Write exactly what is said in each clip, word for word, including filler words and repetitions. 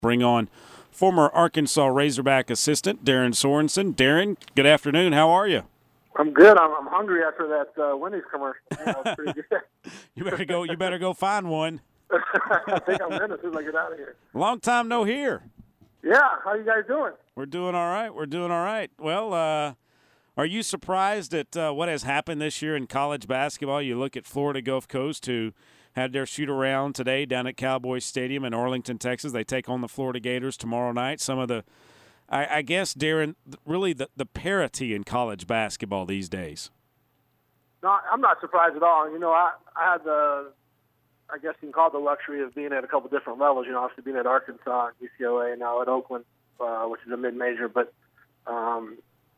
bring on former Arkansas Razorback assistant Darren Sorensen. Darren, good afternoon. How are you? I'm good. I'm, I'm hungry after that uh, Wendy's commercial. You know, it's pretty good. you better go. You better go find one. I think I'm in as soon as I get out of here. Long time no hear. Yeah, how you guys doing? We're doing all right. We're doing all right. Well, uh, are you surprised at uh, what has happened this year in college basketball? You look at Florida Gulf Coast, who had their shoot-around today down at Cowboys Stadium in Arlington, Texas. They take on the Florida Gators tomorrow night. Some of the I, I guess, Darren, really the, the parity in college basketball these days. No, I'm not surprised at all. You know, I, I had the, I guess you can call it the luxury of being at a couple different levels. You know, obviously being at Arkansas and U C L A and now at Oakland, uh, which is a mid-major. But, um,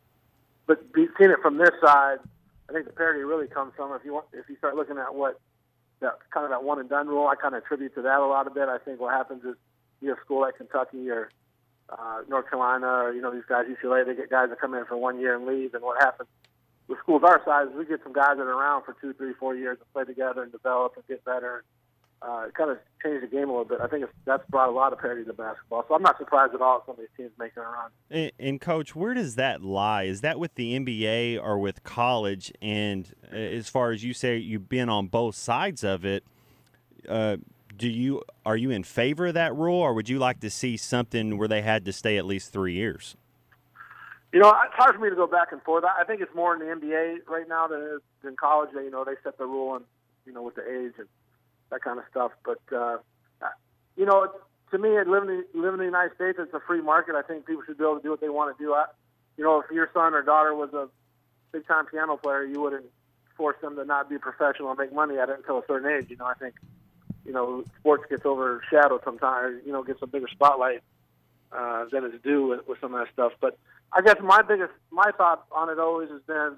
but seeing it from this side, I think the parity really comes from if you want, if you start looking at what that kind of that one and done rule. I kind of attribute to that a lot of it. I think what happens is you have a school like Kentucky or Uh, North Carolina, or, you know, these guys, U C L A, they get guys that come in for one year and leave. And what happens with schools our size is we get some guys that are around for two, three, four years and play together and develop and get better. Uh, it kind of changed the game a little bit. I think it's, that's brought a lot of parity to basketball. So I'm not surprised at all at some of these teams making a run. And, and, Coach, where does that lie? Is that with the N B A or with college? And as far as you say, you've been on both sides of it, uh, Do you are you in favor of that rule, or would you like to see something where they had to stay at least three years? You know, it's hard for me to go back and forth. I think it's more in the N B A right now than it is in college. You know, they set the rule and, you know, with the age and that kind of stuff. But, uh, you know, to me, living, living in the United States, it's a free market. I think people should be able to do what they want to do. I, you know, if your son or daughter was a big-time piano player, you wouldn't force them to not be professional and make money at it until a certain age. You know, I think, you know, sports gets overshadowed sometimes, you know, gets a bigger spotlight uh, than it's due with, with some of that stuff. But I guess my biggest, my thought on it always has been,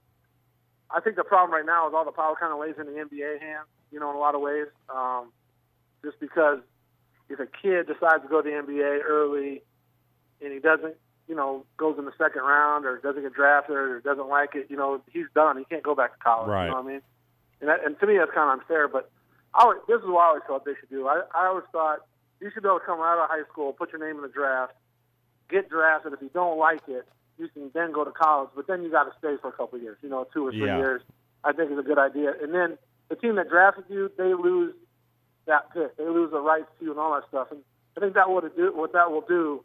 I think the problem right now is all the power kind of lays in the N B A hands, you know, in a lot of ways. Um, just because if a kid decides to go to the N B A early and he doesn't, you know, goes in the second round or doesn't get drafted or doesn't like it, you know, he's done. He can't go back to college. Right. You know what I mean? And, that, and to me, that's kind of unfair. But I always, this is what I always thought they should do. I, I always thought you should be able to come right out of high school, put your name in the draft, get drafted. If you don't like it, you can then go to college, but then you got to stay for a couple of years, you know, two or three Yeah. years. I think is a good idea. And then the team that drafted you, they lose that pick. They lose the rights to you and all that stuff. And I think that would do, what that will do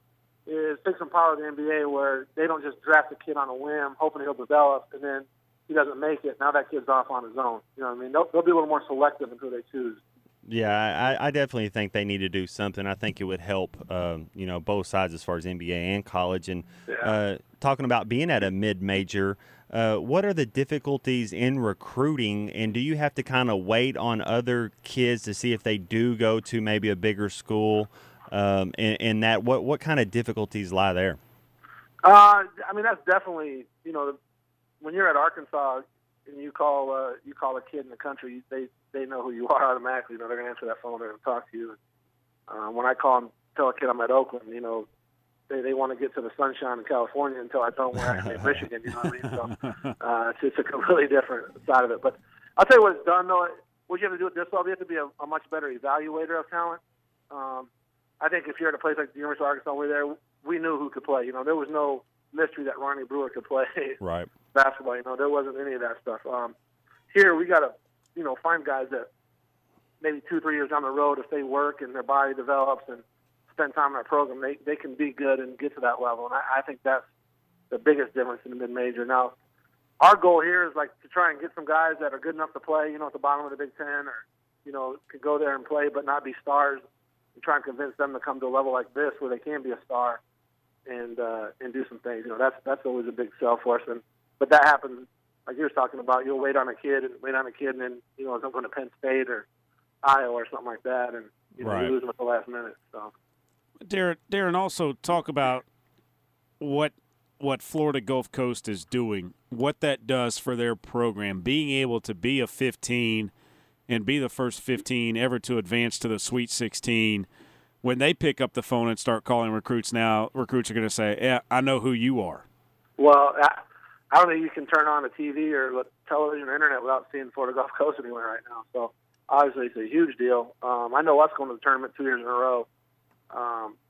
is take some power of the N B A where they don't just draft a kid on a whim, hoping he'll develop, and then he doesn't make it. Now that kid's off on his own. You know what I mean? They'll, they'll be a little more selective until they choose. Yeah, I, I definitely think they need to do something. I think it would help, um, you know, both sides as far as N B A and college. And Yeah. uh, talking about being at a mid-major, uh, what are the difficulties in recruiting, and do you have to kind of wait on other kids to see if they do go to maybe a bigger school? Um, and, and that, what what kind of difficulties lie there? Uh, I mean, that's definitely, you know, when you're at Arkansas and you call uh, you call a kid in the country, they they know who you are automatically. You know, they're going to answer that phone, they're going to talk to you. Uh, when I call and tell a kid I'm at Oakland, you know, they they want to get to the sunshine in California until I tell them we're actually in Michigan. You know what I mean? So uh, it's just a completely different side of it. But I'll tell you what it's done, though. What you have to do at this level, you have to be a, a much better evaluator of talent. Um, I think if you're at a place like the University of Arkansas, we're there, we knew who could play. You know, there was no mystery that Ronnie Brewer could play Right. basketball. You know, there wasn't any of that stuff. Um, here, we got to, you know, find guys that maybe two, three years down the road, if they work and their body develops and spend time in our program, they, they can be good and get to that level. And I, I think that's the biggest difference in the mid-major. Now, our goal here is like to try and get some guys that are good enough to play, you know, at the bottom of the Big Ten, or, you know, can go there and play but not be stars, and try and convince them to come to a level like this where they can be a star and uh, and do some things. You know, that's that's always a big sell for us. And but that happens, like you were talking about. You'll wait on a kid and wait on a kid, and then you know, I'm going to Penn State or Iowa or something like that, and you know, Right. you lose them at the last minute. So, Darren, Darren, also talk about what what Florida Gulf Coast is doing, what that does for their program, being able to be a fifteen and be the first fifteen ever to advance to the Sweet sixteen. When they pick up the phone and start calling recruits now, recruits are going to say, yeah, I know who you are. well, I, I don't think you can turn on a T V or look, television or internet without seeing Florida Gulf Coast anywhere right now. So, obviously, it's a huge deal. Um, I know us going to the tournament two years in a row. Uh,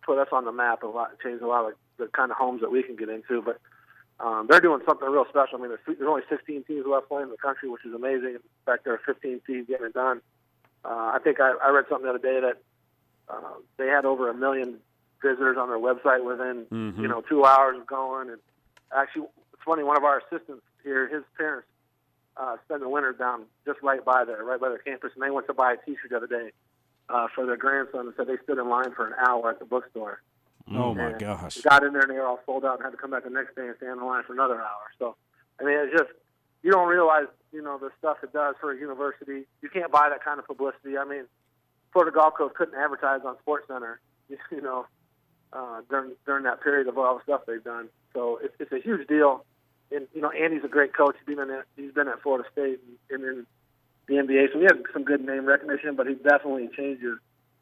put us on the map a lot, changed a lot of the kind of homes that we can get into. But um, they're doing something real special. I mean, there's, there's only sixteen teams left playing in the country, which is amazing. In fact, there are fifteen teams getting it done. Uh, I think I, I read something the other day that uh, they had over a million visitors on their website within mm-hmm. you know two hours of going. And actually, it's funny. One of our assistants here, his parents uh, spend the winter down just right by there, right by their campus, and they went to buy a T-shirt the other day uh, for their grandson, and said they stood in line for an hour at the bookstore. Oh, my and gosh. Got in there, and they were all sold out and had to come back the next day and stand in line for another hour. So, I mean, it's just, you don't realize, you know, the stuff it does for a university. You can't buy that kind of publicity. I mean, Florida Gulf Coast couldn't advertise on SportsCenter, you know, uh, during during that period of all the stuff they've done. So it's, it's a huge deal. And, you know, Andy's a great coach. He's been, in, he's been at Florida State and, and in the N B A. So he has some good name recognition, but he definitely changes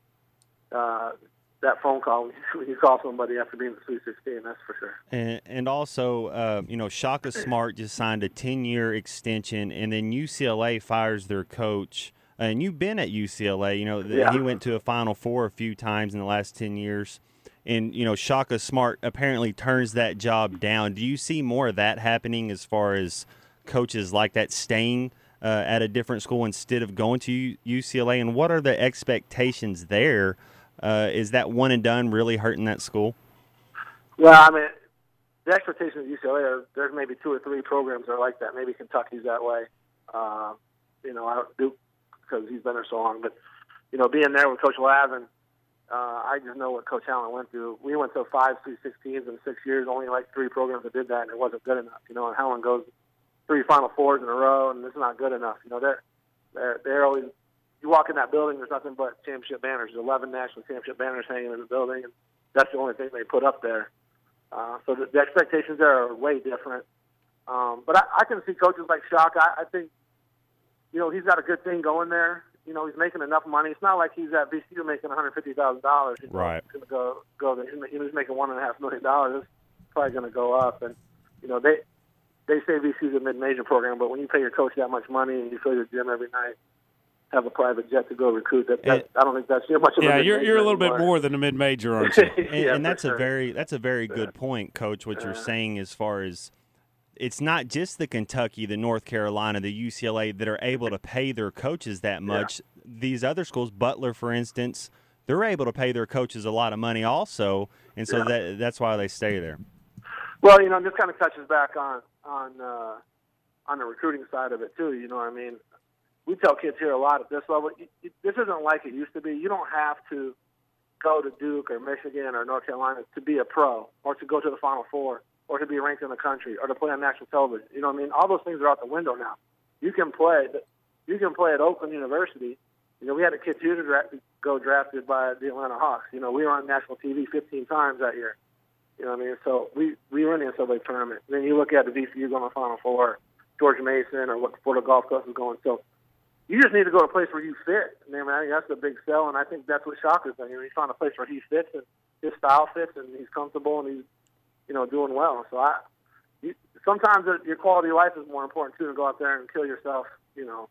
uh that phone call when you call somebody after being the Sweet sixteen, that's for sure. And, and also, uh, you know, Shaka Smart just signed a ten-year extension, and then U C L A fires their coach. And you've been at U C L A. You know, the, yeah. he went to a Final Four a few times in the last ten years. And, you know, Shaka Smart apparently turns that job down. Do you see more of that happening as far as coaches like that staying uh, at a different school instead of going to U- UCLA? And what are the expectations there? Uh, is that one and done really hurting that school? Well, I mean, the expectations of U C L A are there's maybe two or three programs that are like that. Maybe Kentucky's that way. Uh, you know, I don't do because he's been there so long. But, you know, being there with Coach Lavin, uh, I just know what Coach Allen went through. We went to five Sweet sixteens in six years, only like three programs that did that, and it wasn't good enough. You know, and Helen goes three Final Fours in a row, and it's not good enough. You know, they're, they're, they're always – you walk in that building, there's nothing but championship banners. There's eleven national championship banners hanging in the building, and that's the only thing they put up there. Uh, so the, the expectations there are way different. Um, but I, I can see coaches like Shaka. I, I think, you know, he's got a good thing going there. You know, he's making enough money. It's not like he's at V C U making one hundred fifty thousand dollars. You know, right. He's going to go go there. He's making one and a half million dollars. It's probably going to go up. And you know, they they say V C U's a mid-major program, but when you pay your coach that much money and you fill your gym every night, have a private jet to go recruit. That, that I don't think that's much of a yeah. You're you're a little anymore. bit more than a mid-major, aren't you? and, yeah, and that's sure. a very that's a very good yeah. point, Coach. What yeah. you're saying as far as it's not just the Kentucky, the North Carolina, the U C L A that are able to pay their coaches that much. Yeah. These other schools, Butler, for instance, they're able to pay their coaches a lot of money also, and so yeah. that that's why they stay there. Well, you know, this kind of touches back on on uh, on the recruiting side of it too. You know what I mean? We tell kids here a lot at this level, this isn't like it used to be. You don't have to go to Duke or Michigan or North Carolina to be a pro or to go to the Final Four or to be ranked in the country or to play on national television. You know what I mean? All those things are out the window now. You can play you can play at Oakland University. You know, we had a kid here to dra- go drafted by the Atlanta Hawks. You know, we were on national T V fifteen times that year. You know what I mean? So we, we were in the N C double A tournament. Then you look at the V C U going to the Final Four, George Mason or what the Florida Gulf Coast is going. So you just need to go to a place where you fit. I mean, I think that's a big sell, and I think that's what Shaka's done. You know, he's found a place where he fits, and his style fits, and he's comfortable, and he's, you know, doing well. So I, you, sometimes your quality of life is more important, too, than go out there and kill yourself, you know.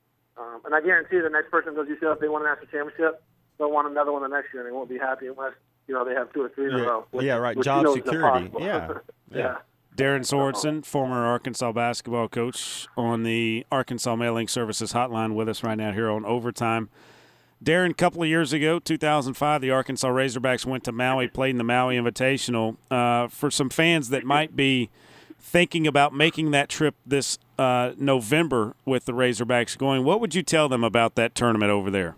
Um, and I guarantee you the next person goes, you see, if they won a national championship, they'll want another one the next year, and they won't be happy unless, you know, they have two or three in yeah. a row. Which, yeah, right. Which Job you know security. Yeah. yeah. yeah. Darren Sorensen, former Arkansas basketball coach, on the Arkansas Mailing Services hotline with us right now here on Overtime. Darren, a couple of years ago, two thousand five, the Arkansas Razorbacks went to Maui, played in the Maui Invitational. Uh, for some fans that might be thinking about making that trip this uh, November with the Razorbacks going, what would you tell them about that tournament over there?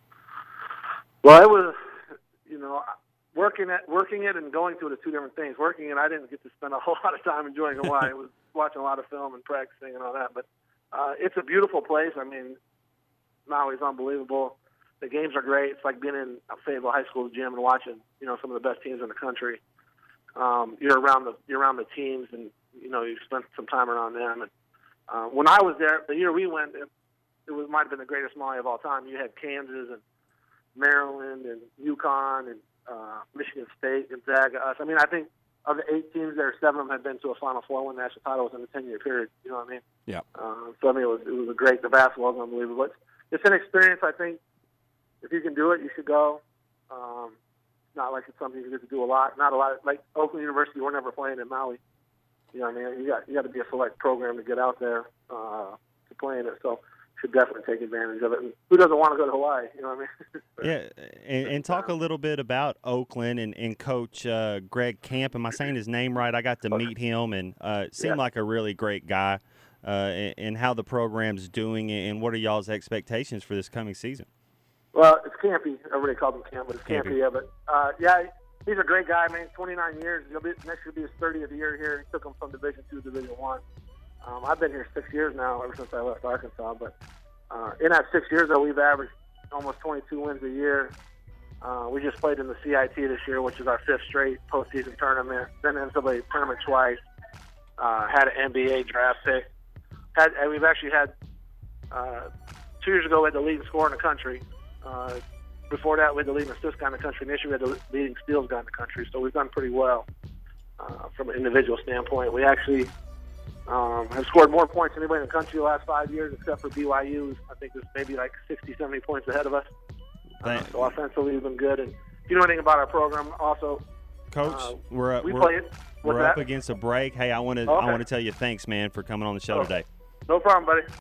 Well, it was, you know, Working at working it and going to it are two different things. Working it, I didn't get to spend a whole lot of time enjoying Hawaii. I was watching a lot of film and practicing and all that. But uh, it's a beautiful place. I mean, Maui's unbelievable. The games are great. It's like being in a Fayetteville High School gym and watching, you know, some of the best teams in the country. Um, you're around the you're around the teams, and you know you spent some time around them. And uh, when I was there, the year we went, it, it was might have been the greatest Maui of all time. You had Kansas and Maryland and UConn and Uh, Michigan State, Gonzaga, us. I mean, I think of the eight teams there, seven of them had been to a Final Four, one national title within a ten-year period. You know what I mean? Yeah. Uh, so, I mean, it was, it was a great – the basketball was unbelievable. It's, it's an experience, I think. If you can do it, you should go. Um, not like it's something you get to do a lot. Not a lot. Like Oakland University, we're never playing in Maui. You know what I mean? You got you got to be a select program to get out there uh, to play in it. So should definitely take advantage of it. And who doesn't want to go to Hawaii? You know what I mean? Yeah, and, and talk a little bit about Oakland and, and Coach uh, Greg Camp. Am I saying his name right? I got to meet him and uh, seemed Yeah. like a really great guy. Uh, and, and how the program's doing, and what are y'all's expectations for this coming season? Well, it's Campy. Everybody calls him Camp, but it's Campy. Campy. Yeah, but uh, yeah, he's a great guy, man. twenty-nine years. He'll be, next year will be his thirtieth year here. He took him from Division Two to Division One. Um, I've been here six years now, ever since I left Arkansas. But uh, in that six years, though, we've averaged almost twenty-two wins a year. Uh, we just played in the C I T this year, which is our fifth straight postseason tournament. Then N C double A tournament twice. Uh, had an N B A draft pick. Had, and we've actually had uh, two years ago we had the leading scorer in the country. Uh, before that, we had the leading assist guy in the country. And this year we had the leading steals guy in the country. So we've done pretty well uh, from an individual standpoint. We actually um, have scored more points than anybody in the country the last five years, except for B Y U. I think there's maybe like sixty, seventy points ahead of us. Uh, so offensively, we've been good. And if you know anything about our program, also, Coach, uh, we're up. we we're, play it. What's we're that? up against a break. Hey, I want to Okay. I want to tell you thanks, man, for coming on the show Oh. today. No problem, buddy.